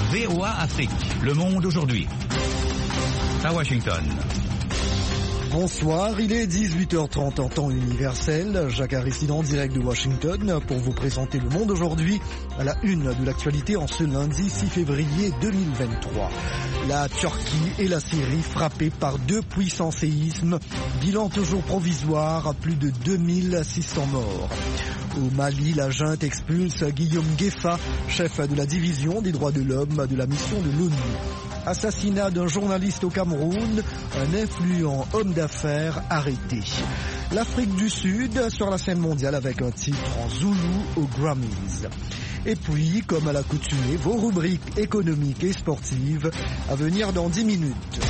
VOA Afrique, le monde aujourd'hui. À Washington. Bonsoir, il est 18h30 en temps universel. Jacques Aristide en direct de Washington pour vous présenter le monde aujourd'hui à la une de l'actualité en ce lundi 6 février 2023. La Turquie et la Syrie frappées par deux puissants séismes. Bilan toujours provisoire, plus de 2600 morts. Au Mali, la junte expulse Guillaume Gueffa, chef de la division des droits de l'homme de la mission de l'ONU. Assassinat d'un journaliste au Cameroun, un influent homme d'affaires arrêté. L'Afrique du Sud sur la scène mondiale avec un titre en zoulou aux Grammys. Et puis, comme à l'accoutumée, vos rubriques économiques et sportives à venir dans 10 minutes.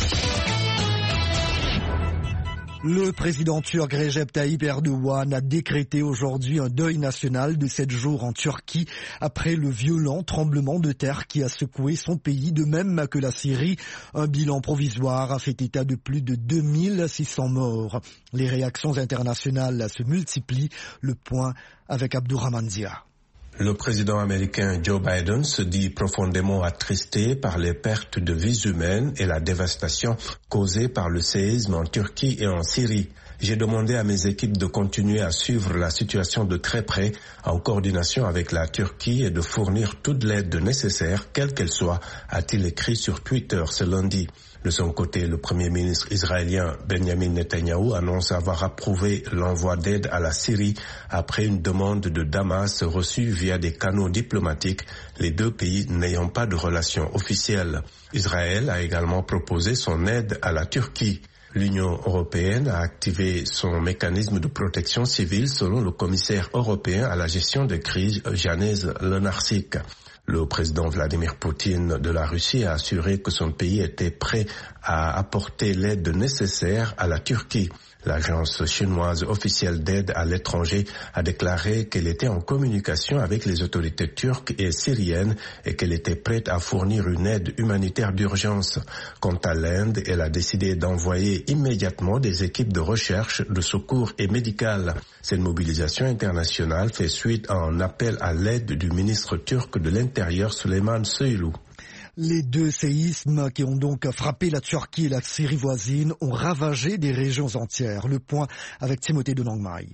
Le président turc Recep Tayyip Erdogan a décrété aujourd'hui un deuil national de 7 jours en Turquie après le violent tremblement de terre qui a secoué son pays, de même que la Syrie. Un bilan provisoire a fait état de plus de 2600 morts. Les réactions internationales se multiplient. Le point avec Abdourahmane Dia. Le président américain Joe Biden se dit profondément attristé par les pertes de vies humaines et la dévastation causée par le séisme en Turquie et en Syrie. J'ai demandé à mes équipes de continuer à suivre la situation de très près, en coordination avec la Turquie, et de fournir toute l'aide nécessaire, quelle qu'elle soit, a-t-il écrit sur Twitter ce lundi. De son côté, le Premier ministre israélien Benjamin Netanyahou annonce avoir approuvé l'envoi d'aide à la Syrie après une demande de Damas reçue via des canaux diplomatiques, les deux pays n'ayant pas de relations officielles. Israël a également proposé son aide à la Turquie. L'Union européenne a activé son mécanisme de protection civile selon le commissaire européen à la gestion des crises, Janez Lenarčič. Le président Vladimir Poutine de la Russie a assuré que son pays était prêt à apporter l'aide nécessaire à la Turquie. L'agence chinoise officielle d'aide à l'étranger a déclaré qu'elle était en communication avec les autorités turques et syriennes et qu'elle était prête à fournir une aide humanitaire d'urgence. Quant à l'Inde, elle a décidé d'envoyer immédiatement des équipes de recherche, de secours et médicales. Cette mobilisation internationale fait suite à un appel à l'aide du ministre turc de l'Intérieur Süleyman Soylu. Les deux séismes qui ont donc frappé la Turquie et la Syrie voisine ont ravagé des régions entières. Le point avec Timothée Donangmai.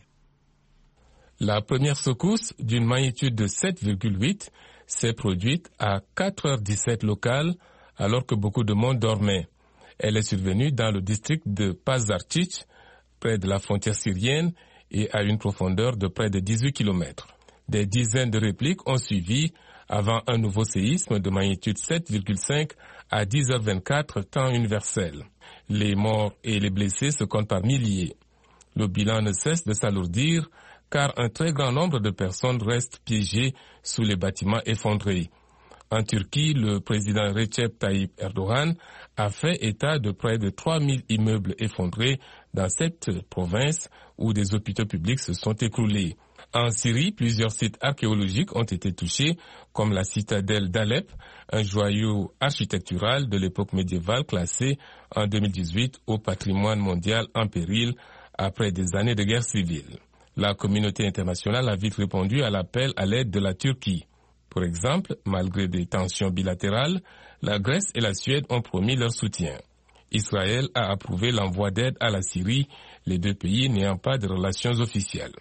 La première secousse d'une magnitude de 7,8 s'est produite à 4h17 locales alors que beaucoup de monde dormait. Elle est survenue dans le district de Pazarcik, près de la frontière syrienne et à une profondeur de près de 18 km. Des dizaines de répliques ont suivi avant un nouveau séisme de magnitude 7,5 à 10h24 temps universel. Les morts et les blessés se comptent par milliers. Le bilan ne cesse de s'alourdir car un très grand nombre de personnes restent piégées sous les bâtiments effondrés. En Turquie, le président Recep Tayyip Erdogan a fait état de près de 3000 immeubles effondrés dans cette province où des hôpitaux publics se sont écroulés. En Syrie, plusieurs sites archéologiques ont été touchés, comme la citadelle d'Alep, un joyau architectural de l'époque médiévale classé en 2018 au patrimoine mondial en péril après des années de guerre civile. La communauté internationale a vite répondu à l'appel à l'aide de la Turquie. Pour exemple, malgré des tensions bilatérales, la Grèce et la Suède ont promis leur soutien. Israël a approuvé l'envoi d'aide à la Syrie, les deux pays n'ayant pas de relations officielles.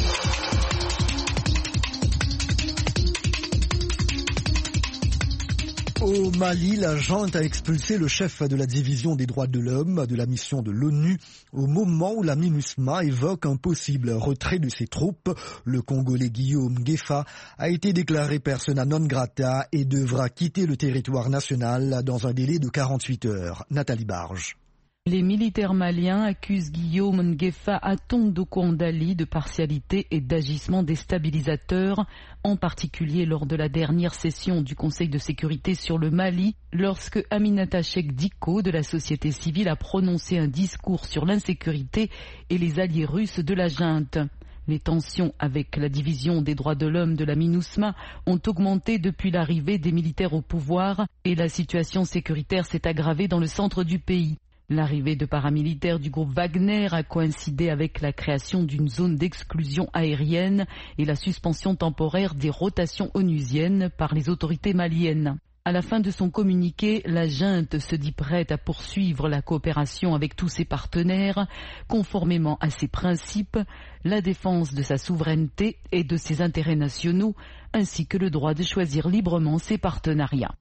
Au Mali, la junte a expulsé le chef de la division des droits de l'homme de la mission de l'ONU au moment où la MINUSMA évoque un possible retrait de ses troupes. Le Congolais Guillaume Gueffa a été déclaré persona non grata et devra quitter le territoire national dans un délai de 48 heures. Nathalie Barge. Les militaires maliens accusent Guillaume Nguefa Atondo Kondali de partialité et d'agissement déstabilisateur, en particulier lors de la dernière session du Conseil de sécurité sur le Mali, lorsque Aminata Cheikh Diko de la société civile a prononcé un discours sur l'insécurité et les alliés russes de la junte. Les tensions avec la division des droits de l'homme de la MINUSMA ont augmenté depuis l'arrivée des militaires au pouvoir et la situation sécuritaire s'est aggravée dans le centre du pays. L'arrivée de paramilitaires du groupe Wagner a coïncidé avec la création d'une zone d'exclusion aérienne et la suspension temporaire des rotations onusiennes par les autorités maliennes. À la fin de son communiqué, la junte se dit prête à poursuivre la coopération avec tous ses partenaires, conformément à ses principes, la défense de sa souveraineté et de ses intérêts nationaux, ainsi que le droit de choisir librement ses partenariats.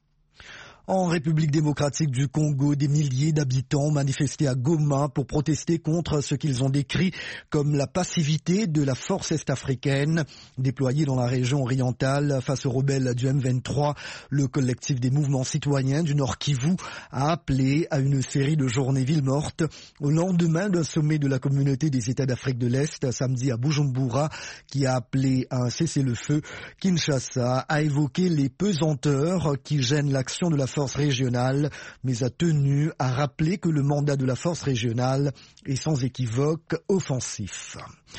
En République démocratique du Congo, des milliers d'habitants ont manifesté à Goma pour protester contre ce qu'ils ont décrit comme la passivité de la force est-africaine déployée dans la région orientale face aux rebelles du M23. Le collectif des mouvements citoyens du Nord Kivu a appelé à une série de journées villes mortes au lendemain d'un sommet de la communauté des États d'Afrique de l'Est samedi à Bujumbura qui a appelé à un cessez-le-feu. Kinshasa a évoqué les pesanteurs qui gênent l'action de la force régionale, mais a tenu à rappeler que le mandat de la force régionale est sans équivoque offensif.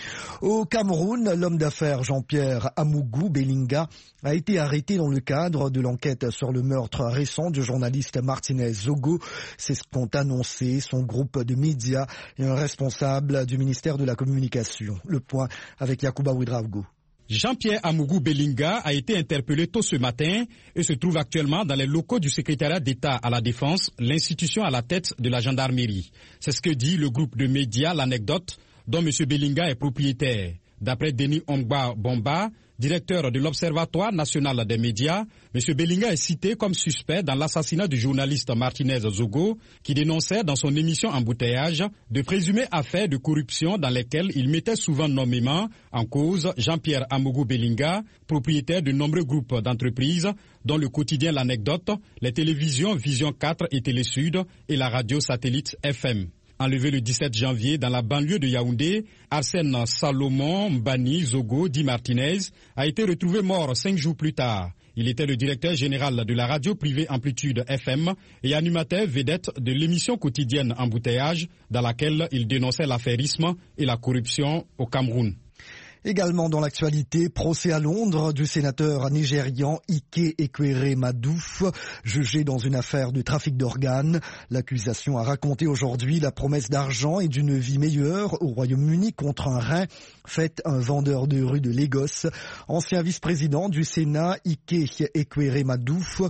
Au Cameroun, l'homme d'affaires Jean-Pierre Amougou Belinga a été arrêté dans le cadre de l'enquête sur le meurtre récent du journaliste Martinez Zogo. C'est ce qu'ont annoncé son groupe de médias et un responsable du ministère de la Communication. Le point avec Yacouba Ouedraogo. Jean-Pierre Amougou Belinga a été interpellé tôt ce matin et se trouve actuellement dans les locaux du secrétariat d'État à la Défense, l'institution à la tête de la gendarmerie. C'est ce que dit le groupe de médias L'Anecdote, dont M. Belinga est propriétaire. D'après Denis Ongba Bomba, directeur de l'Observatoire national des médias, M. Belinga est cité comme suspect dans l'assassinat du journaliste Martinez Zogo, qui dénonçait dans son émission Embouteillage de présumées affaires de corruption dans lesquelles il mettait souvent nommément en cause Jean-Pierre Amougou Belinga, propriétaire de nombreux groupes d'entreprises, dont le quotidien L'Anecdote, les télévisions Vision 4 et Télé Sud et la radio satellite FM. Enlevé le 17 janvier dans la banlieue de Yaoundé, Arsène Salomon Mbani Zogo, dit Martinez, a été retrouvé mort 5 jours plus tard. Il était le directeur général de la radio privée Amplitude FM et animateur vedette de l'émission quotidienne Embouteillage, dans laquelle il dénonçait l'affairisme et la corruption au Cameroun. Également dans l'actualité, procès à Londres du sénateur nigérian Ike Ekwere Madouf, jugé dans une affaire de trafic d'organes. L'accusation a raconté aujourd'hui la promesse d'argent et d'une vie meilleure au Royaume-Uni contre un rein faite à un vendeur de rue de Lagos. Ancien vice-président du Sénat, Ike Ekwere Madouf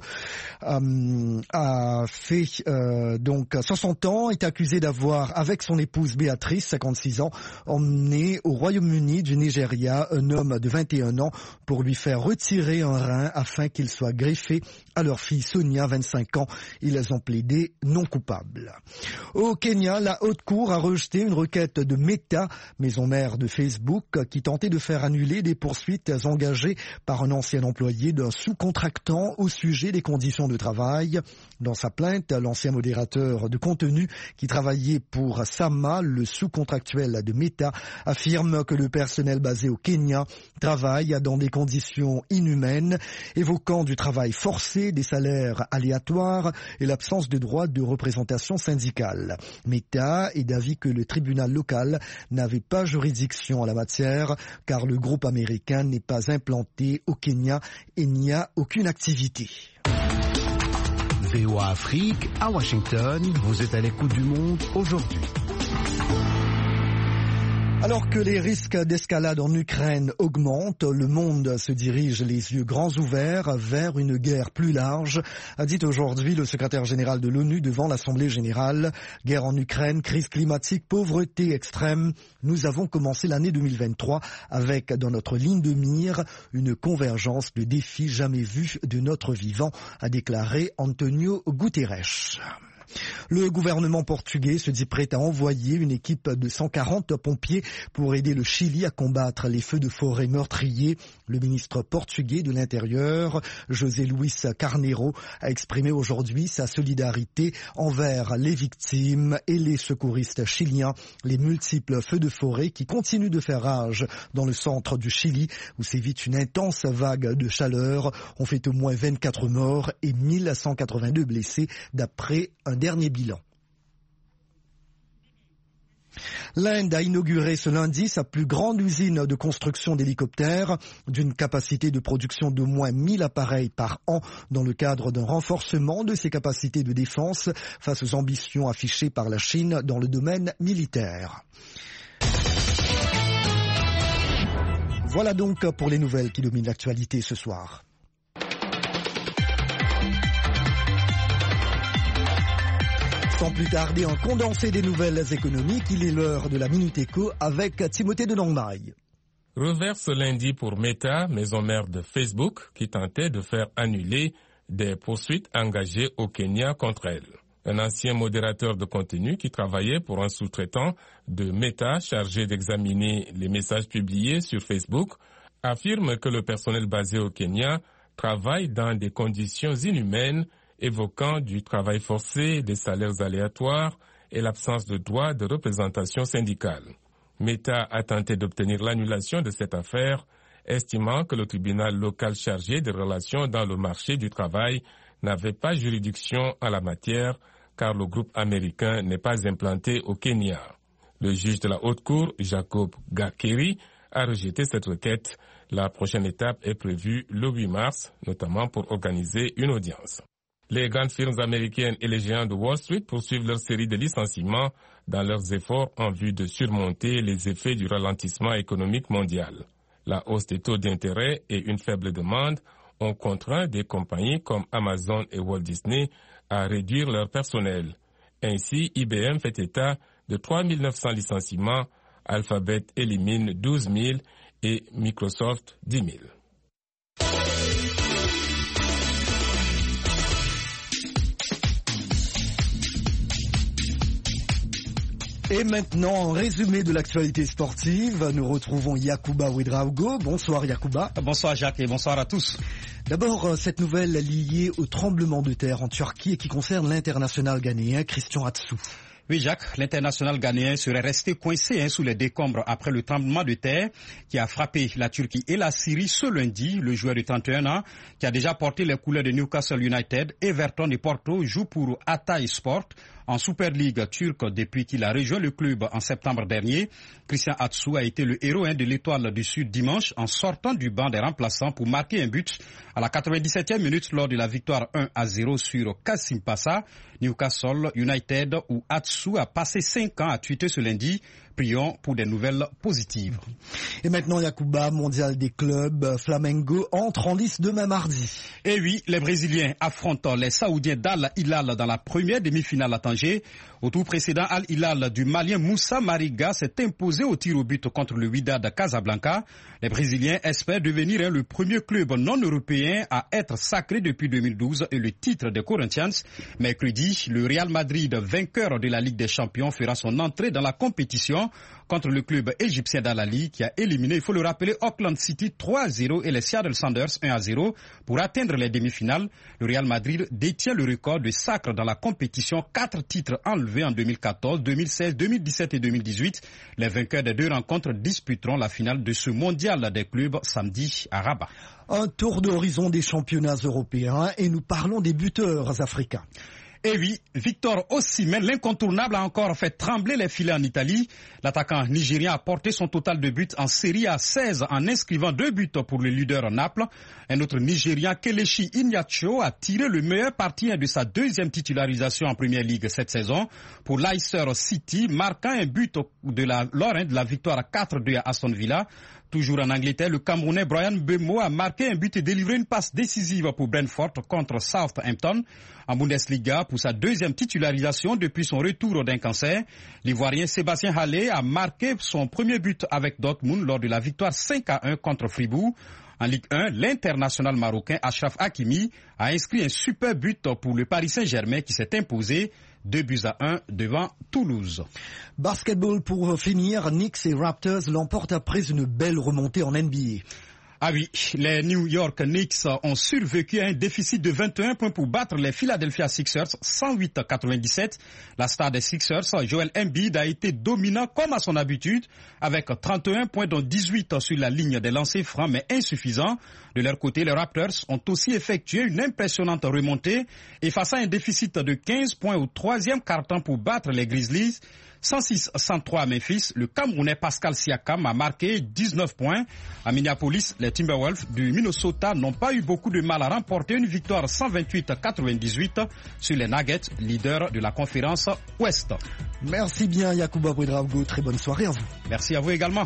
a fait donc 60 ans, est accusé d'avoir, avec son épouse Béatrice, 56 ans, emmené au Royaume-Uni du Nigeria un homme de 21 ans pour lui faire retirer un rein afin qu'il soit greffé à leur fille Sonia, 25 ans. Ils ont plaidé non coupables. Au Kenya, la Haute Cour a rejeté une requête de Meta, maison mère de Facebook, qui tentait de faire annuler des poursuites engagées par un ancien employé d'un sous-contractant au sujet des conditions de travail. Dans sa plainte, l'ancien modérateur de contenu qui travaillait pour Sama, le sous-contractuel de Meta, affirme que le personnel basé au Kenya travaille dans des conditions inhumaines, évoquant du travail forcé, des salaires aléatoires et l'absence de droit de représentation syndicale. Meta est d'avis que le tribunal local n'avait pas juridiction en la matière car le groupe américain n'est pas implanté au Kenya et n'y a aucune activité. VOA Afrique, à Washington, vous êtes à l'écoute du monde aujourd'hui. Alors que les risques d'escalade en Ukraine augmentent, le monde se dirige les yeux grands ouverts vers une guerre plus large, a dit aujourd'hui le secrétaire général de l'ONU devant l'Assemblée générale. Guerre en Ukraine, crise climatique, pauvreté extrême. Nous avons commencé l'année 2023 avec, dans notre ligne de mire, une convergence de défis jamais vus de notre vivant, a déclaré Antonio Guterres. Le gouvernement portugais se dit prêt à envoyer une équipe de 140 pompiers pour aider le Chili à combattre les feux de forêt meurtriers. Le ministre portugais de l'Intérieur, José Luis Carneiro, a exprimé aujourd'hui sa solidarité envers les victimes et les secouristes chiliens. Les multiples feux de forêt qui continuent de faire rage dans le centre du Chili, où sévit une intense vague de chaleur, ont fait au moins 24 morts et 1182 blessés d'après un dernier bilan. L'Inde a inauguré ce lundi sa plus grande usine de construction d'hélicoptères d'une capacité de production d'au moins 1000 appareils par an dans le cadre d'un renforcement de ses capacités de défense face aux ambitions affichées par la Chine dans le domaine militaire. Voilà donc pour les nouvelles qui dominent l'actualité ce soir. Sans plus tarder, un condensé des nouvelles économiques, il est l'heure de la Minute Éco avec Timothée de Nangmaï. Revers ce lundi pour Meta, maison mère de Facebook, qui tentait de faire annuler des poursuites engagées au Kenya contre elle. Un ancien modérateur de contenu qui travaillait pour un sous-traitant de Meta chargé d'examiner les messages publiés sur Facebook affirme que le personnel basé au Kenya travaille dans des conditions inhumaines, évoquant du travail forcé, des salaires aléatoires et l'absence de droit de représentation syndicale. Meta a tenté d'obtenir l'annulation de cette affaire, estimant que le tribunal local chargé des relations dans le marché du travail n'avait pas juridiction en la matière, car le groupe américain n'est pas implanté au Kenya. Le juge de la Haute Cour, Jacob Gakeri, a rejeté cette requête. La prochaine étape est prévue le 8 mars, notamment pour organiser une audience. Les grandes firmes américaines et les géants de Wall Street poursuivent leur série de licenciements dans leurs efforts en vue de surmonter les effets du ralentissement économique mondial. La hausse des taux d'intérêt et une faible demande ont contraint des compagnies comme Amazon et Walt Disney à réduire leur personnel. Ainsi, IBM fait état de 3 900 licenciements, Alphabet élimine 12 000 et Microsoft 10 000. Et maintenant, en résumé de l'actualité sportive, nous retrouvons Yacouba Ouedraogo. Bonsoir Yacouba. Bonsoir Jacques et bonsoir à tous. D'abord, cette nouvelle liée au tremblement de terre en Turquie et qui concerne l'international ghanéen Christian Atsu. Oui Jacques, l'international ghanéen serait resté coincé sous les décombres après le tremblement de terre qui a frappé la Turquie et la Syrie ce lundi. Le joueur de 31 ans qui a déjà porté les couleurs de Newcastle United, Everton et Porto joue pour Hatay Sport en Super League turque depuis qu'il a rejoint le club en septembre dernier. Christian Atsu a été le héros de l'Étoile du Sud dimanche en sortant du banc des remplaçants pour marquer un but à la 97e minute lors de la victoire 1-0 sur Kassim Passa. Newcastle United où Atsu a passé 5 ans à tweeter ce lundi. Prions pour des nouvelles positives. Et maintenant, Yacouba, mondial des clubs, Flamengo entre en lice demain mardi. Et oui, les Brésiliens affrontent les Saoudiens d'Al Hilal dans la première demi-finale à Tanger. Au tour précédent, Al Hilal du Malien Moussa Mariga s'est imposé au tir au but contre le Wydad Casablanca. Les Brésiliens espèrent devenir le premier club non européen à être sacré depuis 2012 et le titre des Corinthians. Mercredi, le Real Madrid, vainqueur de la Ligue des Champions, fera son entrée dans la compétition contre le club égyptien d'Al-Ahly qui a éliminé, il faut le rappeler, Auckland City 3-0 et les Seattle Sounders 1-0 pour atteindre les demi-finales. Le Real Madrid détient le record de sacre dans la compétition, 4 titres enlevés en 2014, 2016, 2017 et 2018. Les vainqueurs des 2 rencontres disputeront la finale de ce mondial des clubs samedi à Rabat. Un tour d'horizon des championnats européens et nous parlons des buteurs africains. Et oui, Victor Osimhen, l'incontournable, a encore fait trembler les filets en Italie. L'attaquant nigérien a porté son total de buts en série à 16 en inscrivant 2 buts pour le leader Naples. Un autre Nigérian, Kelechi Iheanacho, a tiré le meilleur parti de sa 2e titularisation en Première Ligue cette saison pour Leicester City, marquant un but lors de la victoire 4-2 à Aston Villa. Toujours en Angleterre, le Camerounais Brian Mbeumo a marqué un but et délivré une passe décisive pour Brentford contre Southampton. En Bundesliga, pour sa 2e titularisation depuis son retour d'un cancer, l'Ivoirien Sébastien Haller a marqué son premier but avec Dortmund lors de la victoire 5-1 contre Fribourg. En Ligue 1, l'international marocain Achraf Hakimi a inscrit un super but pour le Paris Saint-Germain qui s'est imposé 2-1 devant Toulouse. Basketball pour finir, Knicks et Raptors l'emportent après une belle remontée en NBA. Ah oui, les New York Knicks ont survécu à un déficit de 21 points pour battre les Philadelphia Sixers 108-97. La star des Sixers, Joel Embiid, a été dominant comme à son habitude avec 31 points dont 18 sur la ligne des lancers francs mais insuffisants. De leur côté, les Raptors ont aussi effectué une impressionnante remontée et face à un déficit de 15 points au 3e quart-temps pour battre les Grizzlies 106-103 à Memphis, le Camerounais Pascal Siakam a marqué 19 points. À Minneapolis, les Timberwolves du Minnesota n'ont pas eu beaucoup de mal à remporter une victoire 128-98 sur les Nuggets, leaders de la conférence Ouest. Merci bien Yacouba Ouedraogo, très bonne soirée à vous. Merci à vous également.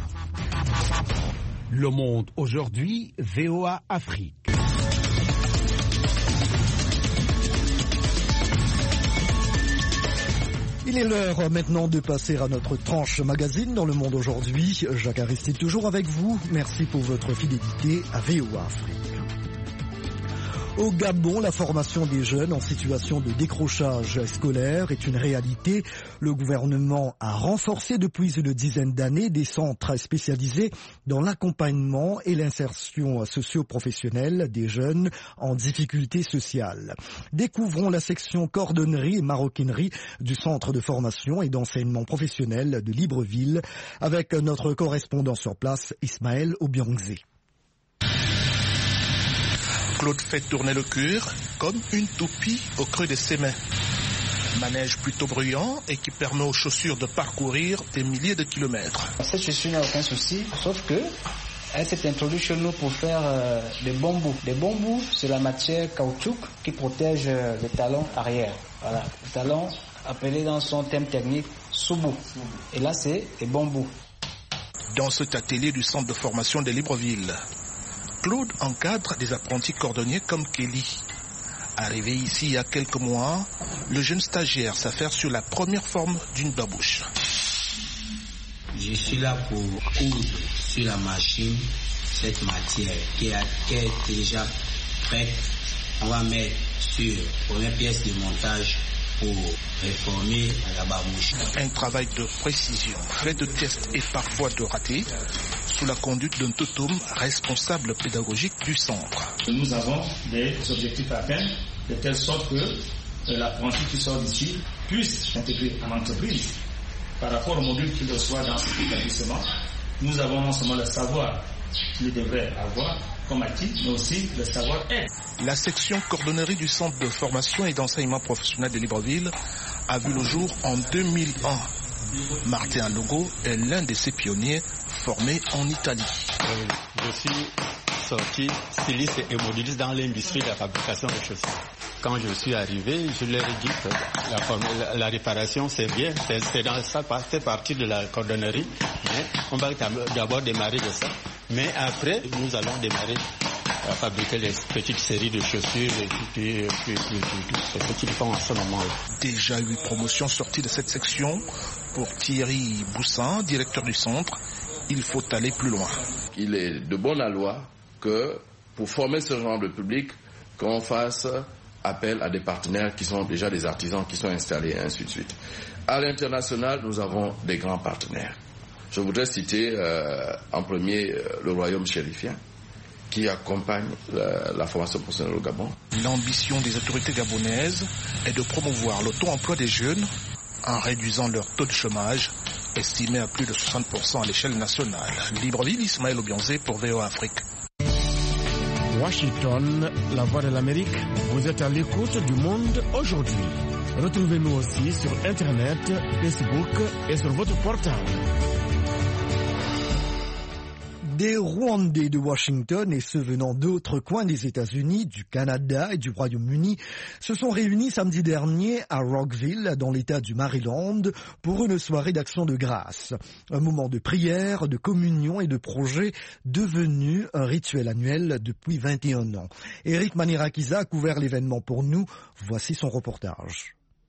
Le Monde aujourd'hui, VOA Afrique. Il est l'heure maintenant de passer à notre tranche magazine dans le monde aujourd'hui. Jacques Aristide toujours avec vous. Merci pour votre fidélité à VOA Afrique. Au Gabon, la formation des jeunes en situation de décrochage scolaire est une réalité. Le gouvernement a renforcé depuis une dizaine d'années des centres spécialisés dans l'accompagnement et l'insertion socio-professionnelle des jeunes en difficulté sociale. Découvrons la section cordonnerie et maroquinerie du centre de formation et d'enseignement professionnel de Libreville avec notre correspondant sur place, Ismaël Obiangzé. Claude fait tourner le cuir comme une toupie au creux de ses mains. Manège plutôt bruyant et qui permet aux chaussures de parcourir des milliers de kilomètres. Cette chaussure n'a aucun souci, sauf que elle s'est introduite chez nous pour faire des bambous. Des bambous, c'est la matière caoutchouc qui protège le talon arrière. Voilà, le talon appelé dans son terme technique soubou. Et là, c'est des bambous. Dans cet atelier du centre de formation de Libreville, Claude encadre des apprentis cordonniers comme Kelly. Arrivé ici il y a quelques mois, le jeune stagiaire s'affaire sur la première forme d'une babouche. Je suis là pour coudre sur la machine cette matière qui est déjà prête. On va mettre sur la première pièce de montage pour réformer la babouche. Un travail de précision, fait de tests et parfois de ratés, sous la conduite d'un totum responsable pédagogique du centre. Nous avons des objectifs à atteindre, de telle sorte que l'apprenti qui sort d'ici puisse s'intégrer en entreprise. Par rapport au module qu'il reçoit dans cet établissement, nous avons non seulement le savoir qu'il devrait avoir comme acquis, mais aussi le savoir-être. La section cordonnerie du centre de formation et d'enseignement professionnel de Libreville a vu le jour en 2001. Martin Logo est l'un de ces pionniers formés en Italie. Je suis sorti styliste et modéliste dans l'industrie de la fabrication de chaussures. Quand je suis arrivé, je leur ai dit que la réparation c'est bien, ça fait partie de la cordonnerie, mais on va d'abord démarrer de ça. Mais après, nous allons démarrer à fabriquer les petites séries de chaussures et ce qu'ils font en ce moment-là. Déjà 8 promotions sorties de cette section. Pour Thierry Boussin, directeur du centre, il faut aller plus loin. Il est de bonne loi que pour former ce genre de public, qu'on fasse appel à des partenaires qui sont déjà des artisans qui sont installés et ainsi de suite. À l'international, nous avons des grands partenaires. Je voudrais citer en premier le royaume chérifien qui accompagne la formation professionnelle au Gabon. L'ambition des autorités gabonaises est de promouvoir l'auto-emploi des jeunes en réduisant leur taux de chômage estimé à plus de 60% à l'échelle nationale. Libreville, Ismaël Obiangzé pour VOA Afrique. Washington, la voix de l'Amérique, vous êtes à l'écoute du monde aujourd'hui. Retrouvez-nous aussi sur Internet, Facebook et sur votre portable. Des Rwandais de Washington et ceux venant d'autres coins des États-Unis, du Canada et du Royaume-Uni se sont réunis samedi dernier à Rockville, dans l'État du Maryland, pour une soirée d'action de grâce. Un moment de prière, de communion et de projet devenu un rituel annuel depuis 21 ans. Eric Manirakiza a couvert l'événement pour nous. Voici son reportage.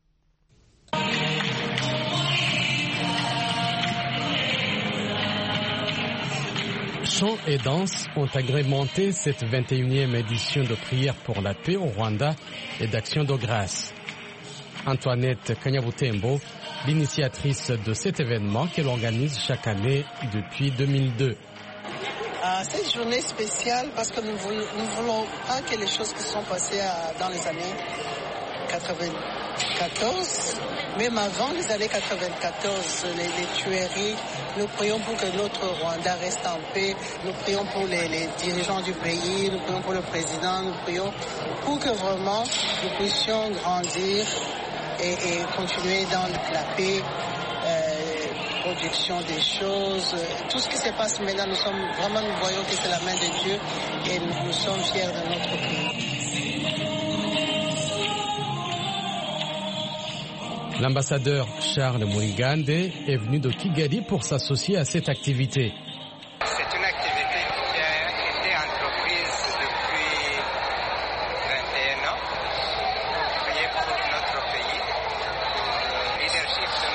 Chants et danses ont agrémenté cette 21e édition de prière pour la paix au Rwanda et d'action de grâce. Antoinette Kanyabutembo, l'initiatrice de cet événement qu'elle organise chaque année depuis 2002. Cette journée spéciale parce que nous voulons pas que les choses qui sont passées dans les années 94, même avant les années 94, les tueries, nous prions pour que notre Rwanda reste en paix, nous prions pour les dirigeants du pays, nous prions pour le président, nous prions pour que vraiment nous puissions grandir et continuer dans la paix, production des choses, tout ce qui se passe maintenant, nous voyons que c'est la main de Dieu et nous sommes fiers de notre pays. L'ambassadeur Charles Murigande est venu de Kigali pour s'associer à cette activité. C'est une activité qui a été entreprise depuis 21 ans pour prier pour notre pays, pour le leadership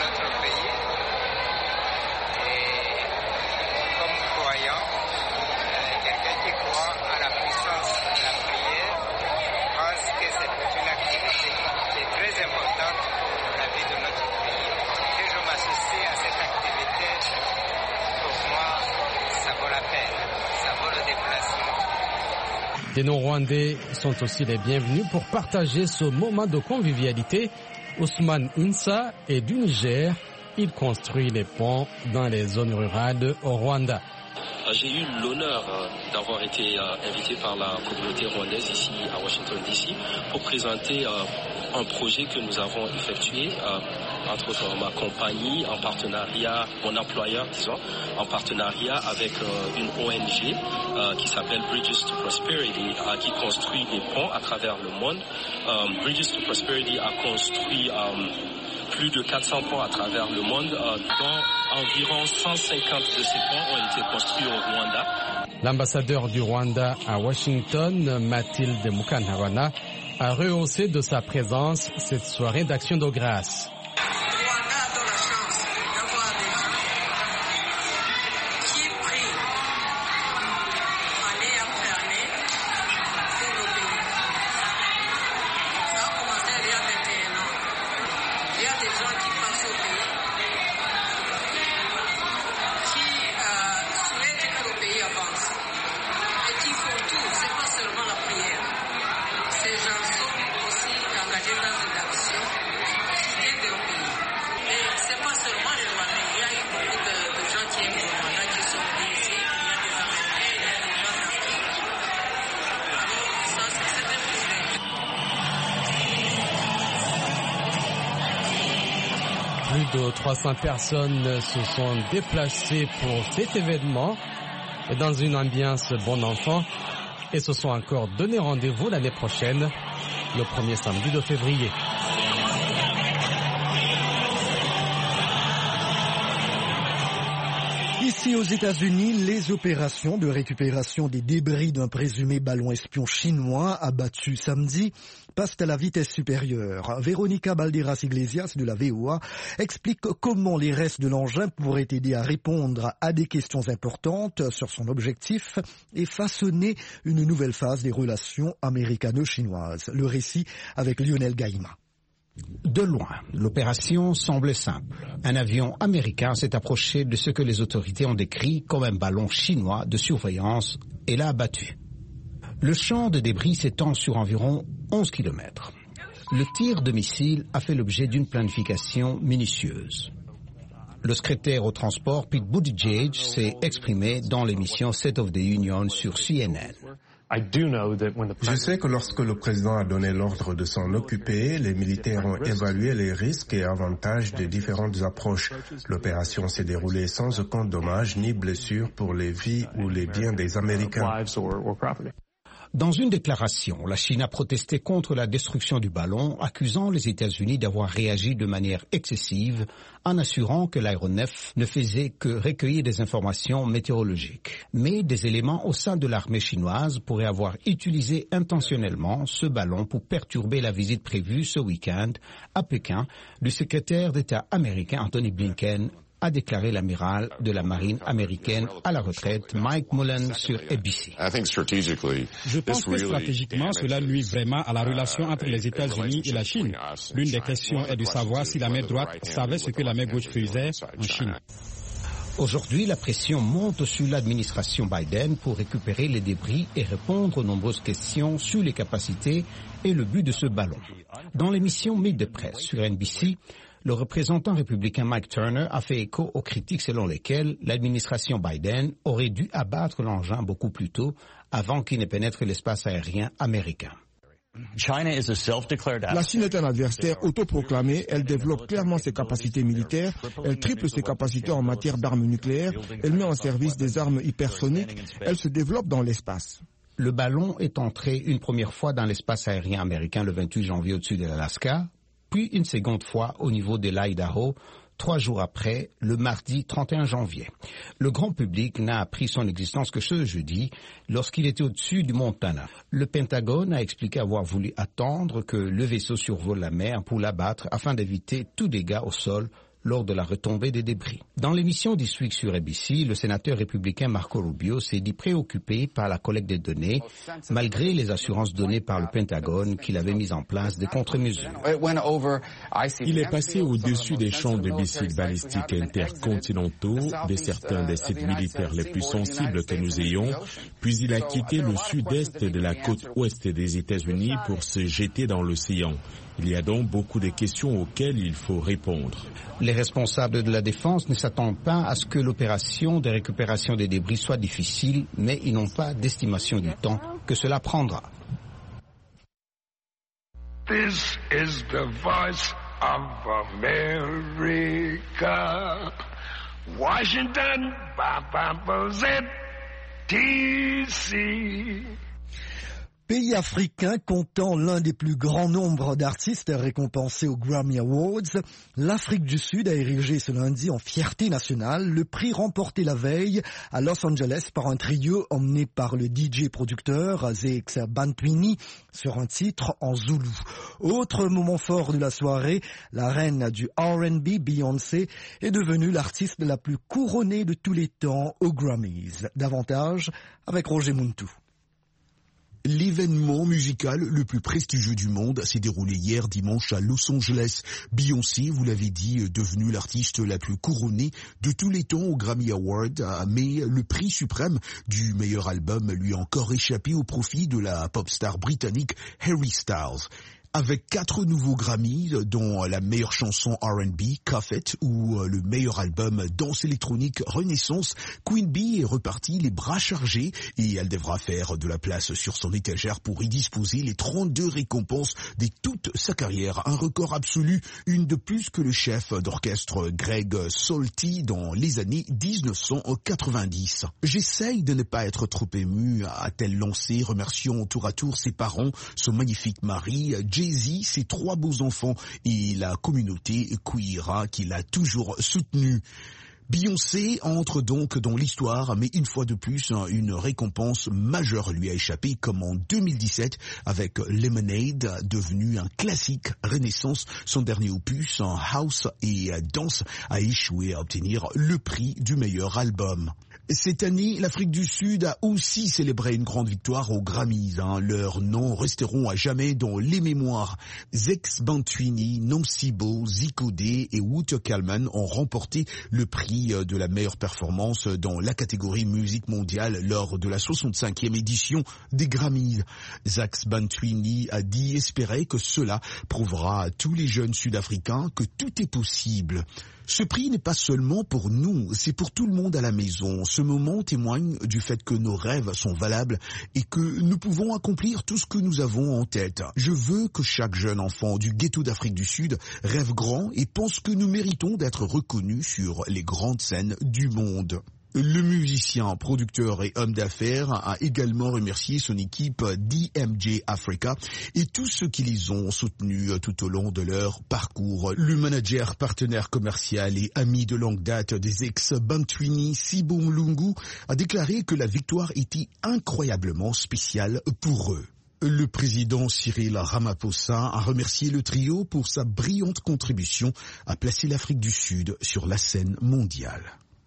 Les non-rwandais sont aussi les bienvenus pour partager ce moment de convivialité. Ousmane Insa est du Niger. Il construit les ponts dans les zones rurales au Rwanda. J'ai eu l'honneur d'avoir été invité par la communauté rwandaise ici à Washington DC pour présenter un projet que nous avons effectué, entre autres ma compagnie, en partenariat, mon employeur disons, en partenariat avec une ONG qui s'appelle Bridges to Prosperity, qui construit des ponts à travers le monde. Bridges to Prosperity a construit plus de 400 ponts à travers le monde, dont environ 150 de ces ponts ont été construits au Rwanda. L'ambassadeur du Rwanda à Washington, Mathilde Mukantabana, a rehaussé de sa présence cette soirée d'action de grâce. Plus de 300 personnes se sont déplacées pour cet événement dans une ambiance bon enfant et se sont encore donné rendez-vous l'année prochaine, le premier samedi de février. Ici aux États-Unis, les opérations de récupération des débris d'un présumé ballon espion chinois abattu samedi passent à la vitesse supérieure. Véronica Balderas Iglesias de la VOA explique comment les restes de l'engin pourraient aider à répondre à des questions importantes sur son objectif et façonner une nouvelle phase des relations américano-chinoises. Le récit avec Lionel Gaïma. De loin, l'opération semble simple. Un avion américain s'est approché de ce que les autorités ont décrit comme un ballon chinois de surveillance et l'a abattu. Le champ de débris s'étend sur environ 11 km. Le tir de missile a fait l'objet d'une planification minutieuse. Le secrétaire au transport, Pete Buttigieg, s'est exprimé dans l'émission State of the Union sur CNN. Je sais que lorsque le président a donné l'ordre de s'en occuper, les militaires ont évalué les risques et avantages des différentes approches. L'opération s'est déroulée sans aucun dommage ni blessure pour les vies ou les biens des Américains. Dans une déclaration, la Chine a protesté contre la destruction du ballon, accusant les États-Unis d'avoir réagi de manière excessive en assurant que l'aéronef ne faisait que recueillir des informations météorologiques. Mais des éléments au sein de l'armée chinoise pourraient avoir utilisé intentionnellement ce ballon pour perturber la visite prévue ce week-end à Pékin du secrétaire d'État américain Anthony Blinken, a déclaré l'amiral de la marine américaine à la retraite Mike Mullen sur ABC. Je pense que stratégiquement, cela nuit vraiment à la relation entre les États-Unis et la Chine. L'une des questions est de savoir si la main droite savait ce que la main gauche faisait en Chine. Aujourd'hui, la pression monte sur l'administration Biden pour récupérer les débris et répondre aux nombreuses questions sur les capacités et le but de ce ballon. Dans l'émission Meet the Press sur NBC, le représentant républicain Mike Turner a fait écho aux critiques selon lesquelles l'administration Biden aurait dû abattre l'engin beaucoup plus tôt avant qu'il ne pénètre l'espace aérien américain. La Chine est un adversaire autoproclamé, elle développe clairement ses capacités militaires, elle triple ses capacités en matière d'armes nucléaires, elle met en service des armes hypersoniques, elle se développe dans l'espace. Le ballon est entré une première fois dans l'espace aérien américain le 28 janvier au-dessus de l'Alaska, puis une seconde fois au niveau de l'Idaho, 3 jours après, le mardi 31 janvier. Le grand public n'a appris son existence que ce jeudi, lorsqu'il était au-dessus du Montana. Le Pentagone a expliqué avoir voulu attendre que le vaisseau survole la mer pour l'abattre afin d'éviter tout dégât au sol lors de la retombée des débris. Dans l'émission This Week sur ABC, le sénateur républicain Marco Rubio s'est dit préoccupé par la collecte des données, malgré les assurances données par le Pentagone qu'il avait mis en place des contre-mesures. Il est passé au-dessus des champs de missiles balistiques intercontinentaux, de certains des sites militaires les plus sensibles que nous ayons, puis il a quitté le sud-est de la côte ouest des États-Unis pour se jeter dans l'océan. Il y a donc beaucoup de questions auxquelles il faut répondre. Les responsables de la défense ne s'attendent pas à ce que l'opération de récupération des débris soit difficile, mais ils n'ont pas d'estimation du temps que cela prendra. This is the voice of America. Washington, DC. Pays africain comptant l'un des plus grands nombres d'artistes récompensés aux Grammy Awards, l'Afrique du Sud a érigé ce lundi en fierté nationale le prix remporté la veille à Los Angeles par un trio emmené par le DJ producteur Zakes Bantwini sur un titre en zoulou. Autre moment fort de la soirée, la reine du R&B, Beyoncé, est devenue l'artiste la plus couronnée de tous les temps aux Grammys. Davantage avec Roger Muntu. L'événement musical le plus prestigieux du monde s'est déroulé hier dimanche à Los Angeles. Beyoncé, vous l'avez dit, est devenue l'artiste la plus couronnée de tous les temps aux Grammy Awards, mais le prix suprême du meilleur album lui a encore échappé au profit de la pop star britannique Harry Styles. Avec 4 nouveaux Grammys, dont la meilleure chanson R&B, Cuff It, ou le meilleur album danse électronique Renaissance, Queen Bee est repartie les bras chargés et elle devra faire de la place sur son étagère pour y disposer les 32 récompenses de toute sa carrière. Un record absolu, une de plus que le chef d'orchestre Greg Solti dans les années 1990. J'essaye de ne pas être trop ému, a-t-elle lancé, remerciant tour à tour ses parents, son magnifique mari, Jay-Z, ses 3 beaux enfants et la communauté queer qui l'a toujours soutenu. Beyoncé entre donc dans l'histoire, mais une fois de plus, une récompense majeure lui a échappé, comme en 2017 avec Lemonade, devenu un classique. Renaissance, son dernier opus, House et Dance, a échoué à obtenir le prix du meilleur album. Cette année, l'Afrique du Sud a aussi célébré une grande victoire aux Grammys. Leurs noms resteront à jamais dans les mémoires. Zakes Bantwini, Nomsibo, Zico D et Wouter Kalman ont remporté le prix de la meilleure performance dans la catégorie musique mondiale lors de la 65e édition des Grammys. Zakes Bantwini a dit espérer que cela prouvera à tous les jeunes Sud-Africains que tout est possible. Ce prix n'est pas seulement pour nous, c'est pour tout le monde à la maison. Ce moment témoigne du fait que nos rêves sont valables et que nous pouvons accomplir tout ce que nous avons en tête. Je veux que chaque jeune enfant du ghetto d'Afrique du Sud rêve grand et pense que nous méritons d'être reconnus sur les grandes scènes du monde. Le musicien, producteur et homme d'affaires a également remercié son équipe DMJ Africa et tous ceux qui les ont soutenus tout au long de leur parcours. Le manager, partenaire commercial et ami de longue date des ex-Bantwini, Sibo Mlungu, a déclaré que la victoire était incroyablement spéciale pour eux. Le président Cyril Ramaphosa a remercié le trio pour sa brillante contribution à placer l'Afrique du Sud sur la scène mondiale.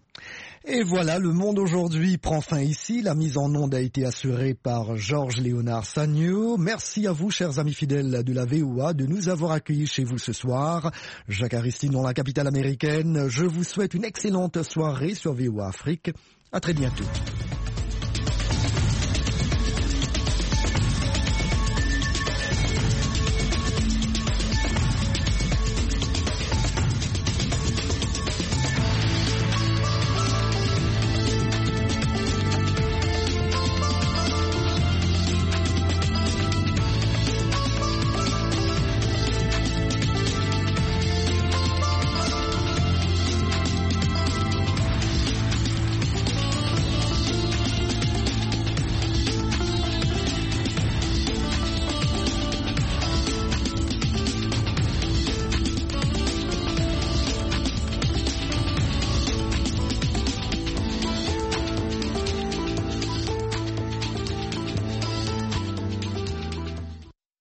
Et voilà, le monde aujourd'hui prend fin ici. La mise en onde a été assurée par Georges-Léonard Sagno. Merci à vous, chers amis fidèles de la VOA, de nous avoir accueillis chez vous ce soir. Jacques Aristide dans la capitale américaine. Je vous souhaite une excellente soirée sur VOA Afrique. À très bientôt.